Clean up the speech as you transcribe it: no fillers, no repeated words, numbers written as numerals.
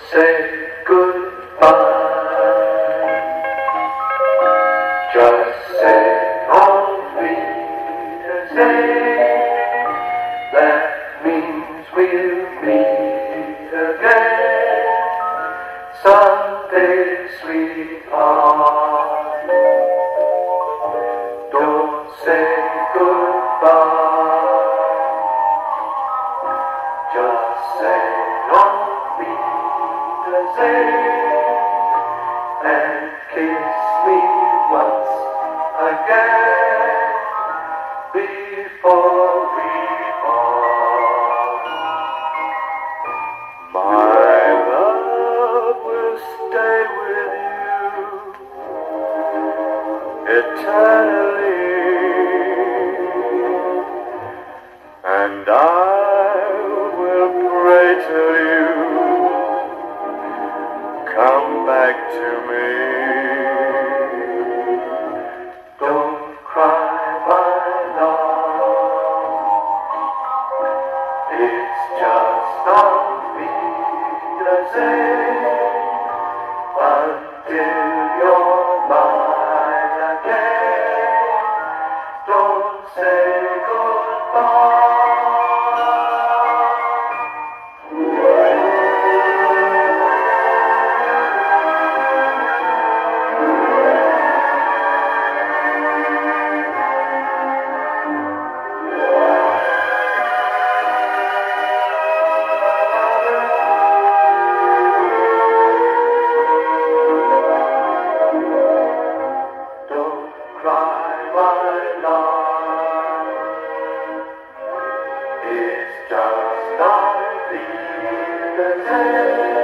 say goodbye. Just say auf Wiedersehen. That means we'll meet again someday, sweetheart. Don't say goodbye. Just say auf Wiedersehen and kiss me once again before we part. My love will stay with you eternally, and I will pray till you come back to me. Don't cry, my love. It's just auf Wiedersehen until you're mine again. Don't say goodbye. Cry, my love. It's just auf Wiedersehen.